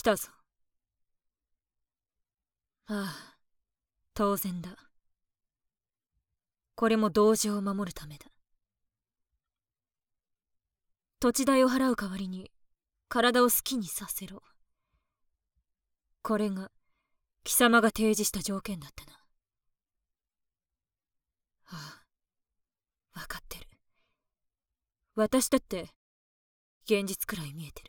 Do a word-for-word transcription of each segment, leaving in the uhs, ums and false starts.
たぞ。ああ、当然だ。これも同情を守るためだ。土地代を払う代わりに体を好きにさせろ。これが貴様が提示した条件だったな。ああ、分かってる。私だって現実くらい見えてる。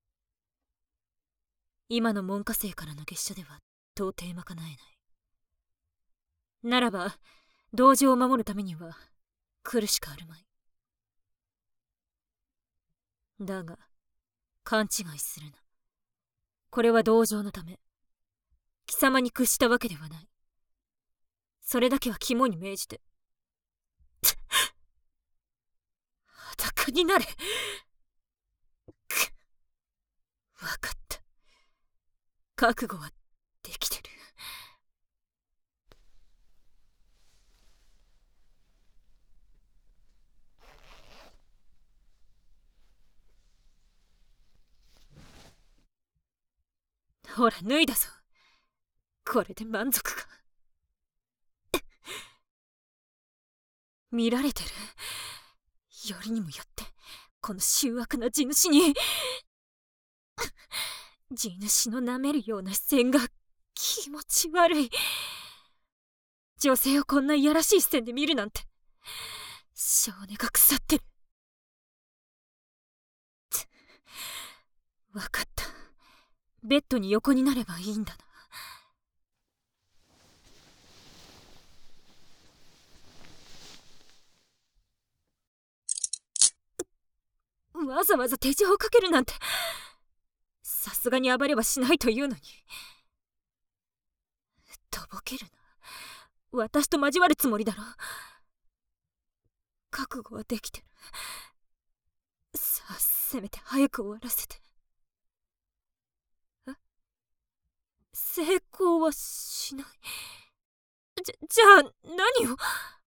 今の門下生からの月謝では到底賄えない。ならば同情を守るためには来るしかあるまい。だが勘違いするな。これは同情のため、貴様に屈したわけではない。それだけは肝に銘じて。裸になれ。分かった。覚悟はできてる。ほら脱いだぞ。これで満足か。見られてる。よりにもよってこの醜悪な地主に。地主の舐めるような視線が気持ち悪い。女性をこんないやらしい視線で見るなんて性根が腐ってる。分かった。ベッドに横になればいいんだな。わざわざ手錠をかけるなんて、さすがに暴れはしないというのに。とぼけるな。私と交わるつもりだろ。覚悟はできてる。さあ、せめて早く終わらせて。え？成功はしない。じゃ、じゃあ何を。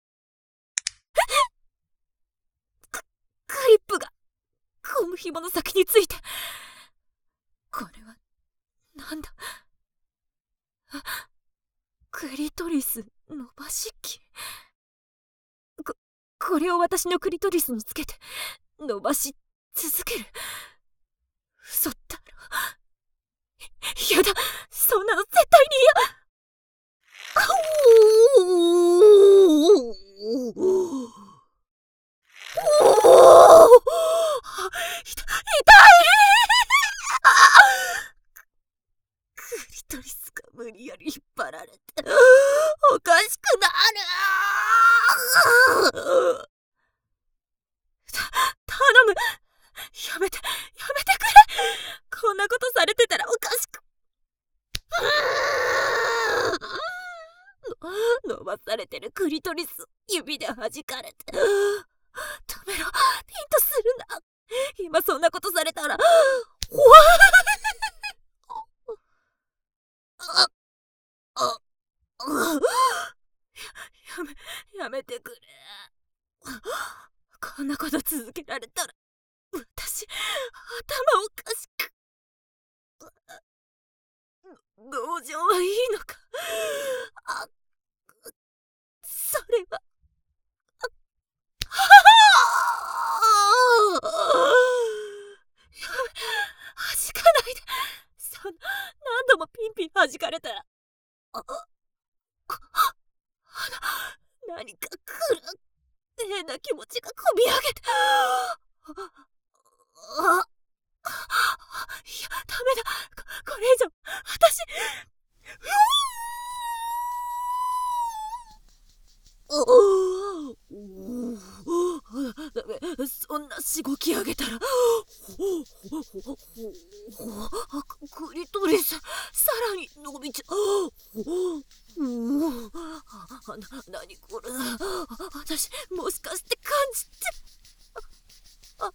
ク、クリップがゴム紐の先について。これはなんだ。クリトリス伸ばし器。こ、これを私のクリトリスにつけて伸ばし続ける。嘘だろ。やだ、そんなの絶対に嫌。痛い。クリトリスが無理やり引っ張られておかしくなる。た頼む、やめてやめてくれ。こんなことされてたらおかしく。伸ばされてるクリトリス指で弾かれて。止めろ、ピンとするな。今そんなことされたら。ほわあああやめやめてくれ。こんなこと続けられたら私頭おかしく。同情はいいのか。あ、それは。弾かないで。そんな何度もピンピン弾かれたら。あ、何か来る。変な気持ちがこみ上げて。あ、いや、ダメだ。こ、これ以上私。そんなしごき上げたら。クリトリスさらに伸びちゃう。な、何これ。私もしかして感じて。ああ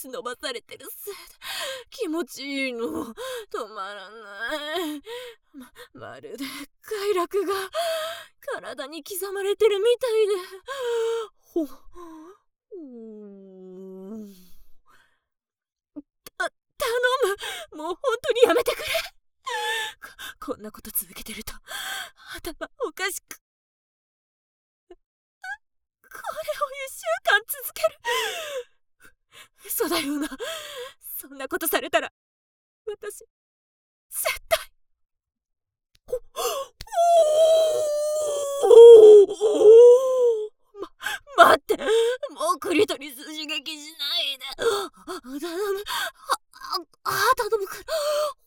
ス伸ばされてるせいで気持ちいいの。止まらない。ま、まるで快楽が体に刻まれてるみたいで。ほ、うーん。た、頼む。もう本当にやめてくれ。こ、こんなこと続けてると頭おかしく。これを一週間続ける。嘘だよな。そんなことされたら私絶対。おおま、待って。もうクリトリス刺激しないで。頼む。あ、あ、頼むから。